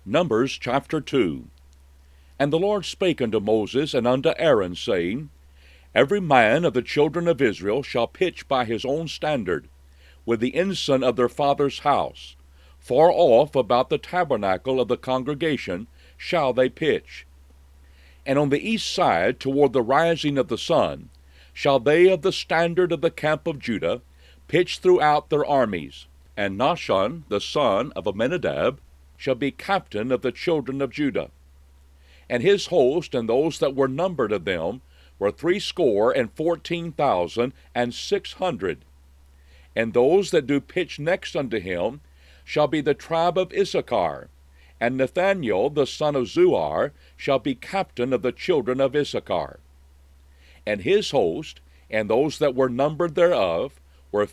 Numbers chapter 2. And the Lord spake unto Moses and unto Aaron, saying, Every man of the children of Israel shall pitch by his own standard, with the ensign of their father's house. Far off about the tabernacle of the congregation shall they pitch. And on the east side, toward the rising of the sun, shall they of the standard of the camp of Judah pitch throughout their armies. And Nahshon, the son of Amminadab, shall be captain of the children of Judah. And his host and those that were numbered of them were 614,600. And those that do pitch next unto him shall be the tribe of Issachar. And Nathaniel the son of Zuar shall be captain of the children of Issachar. And his host and those that were numbered thereof were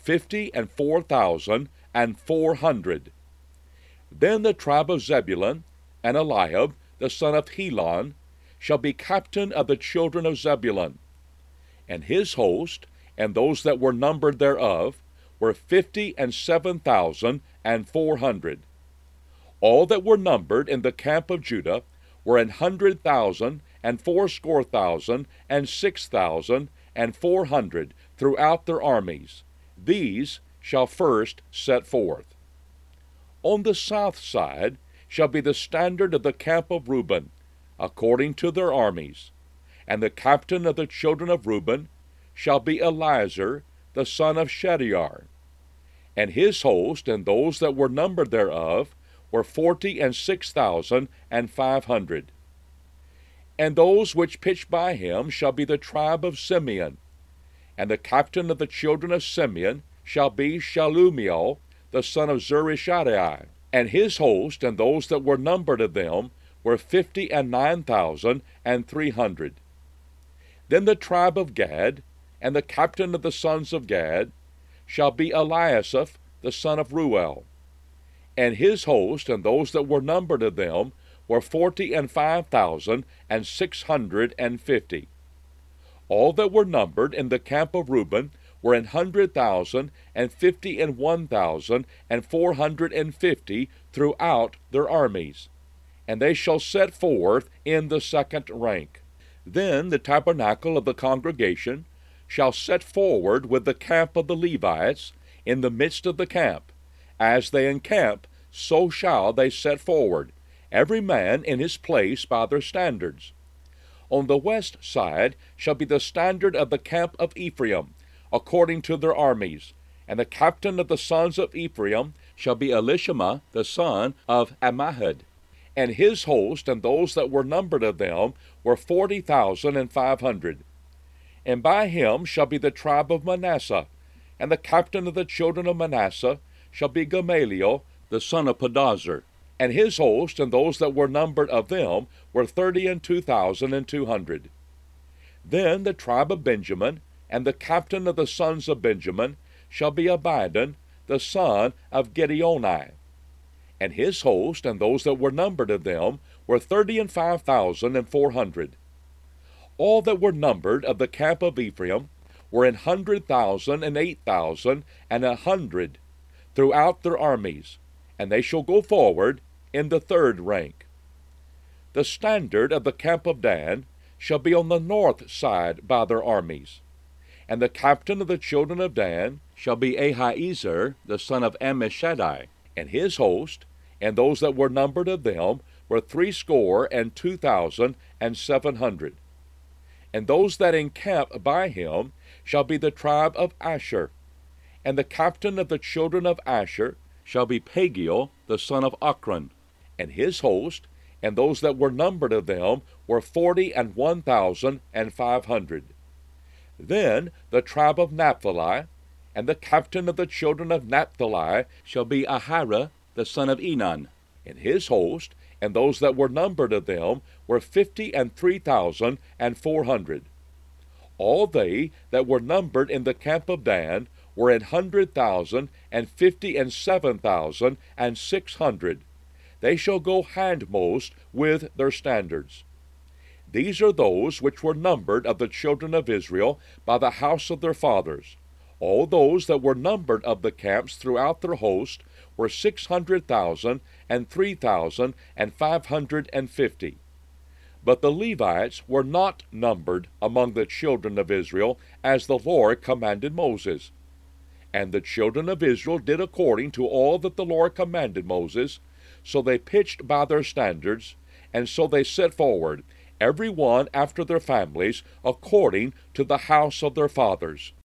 54,400. Then the tribe of Zebulun, and Eliab the son of Helon, shall be captain of the children of Zebulun. And his host, and those that were numbered thereof, were 57,400. All that were numbered in the camp of Judah were 100,000, and fourscore thousand, and 6,400 throughout their armies. These shall first set forth. On the south side shall be the standard of the camp of Reuben, according to their armies. And the captain of the children of Reuben shall be Eliezer the son of Shedeur. And his host and those that were numbered thereof were 46,500. And those which pitched by him shall be the tribe of Simeon. And the captain of the children of Simeon shall be Shalumiel the son of Zurishaddai. And his host and those that were numbered of them were 59,300. Then the tribe of Gad, and the captain of the sons of Gad, shall be Eliasaph the son of Ruel. And his host and those that were numbered of them were 45,650. All that were numbered in the camp of Reuben were 100,000, and 51,450 throughout their armies. And they shall set forth in the second rank. Then the tabernacle of the congregation shall set forward with the camp of the Levites in the midst of the camp. As they encamp, so shall they set forward, every man in his place by their standards. On the west side shall be the standard of the camp of Ephraim, according to their armies. And the captain of the sons of Ephraim shall be Elishama the son of Ammihud. And his host and those that were numbered of them were 40,500. And by him shall be the tribe of Manasseh. And the captain of the children of Manasseh shall be Gamaliel the son of Pedazur. And his host and those that were numbered of them were 32,200. Then the tribe of Benjamin, and the captain of the sons of Benjamin, shall be Abidan the son of Gideoni. And his host and those that were numbered of them were 35,400. All that were numbered of the camp of Ephraim were 100,000, and 8,000, and 100 throughout their armies, and they shall go forward in the third rank. The standard of the camp of Dan shall be on the north side by their armies. And the captain of the children of Dan shall be Ahiezer the son of Ammishaddai. And his host, and those that were numbered of them, were 62,700. And those that encamp by him shall be the tribe of Asher. And the captain of the children of Asher shall be Pagiel the son of Ochran. And his host, and those that were numbered of them, were 41,500. Then the tribe of Naphtali, and the captain of the children of Naphtali shall be Ahira the son of Enan. And his host, and those that were numbered of them, were 53,400. All they that were numbered in the camp of Dan were 100,000, and 57,600. They shall go hindmost with their standards. These are those which were numbered of the children of Israel by the house of their fathers. All those that were numbered of the camps throughout their host were 600,000 and 3,550. But the Levites were not numbered among the children of Israel, as the Lord commanded Moses. And the children of Israel did according to all that the Lord commanded Moses. So they pitched by their standards, and so they set forward, every one after their families, according to the house of their fathers.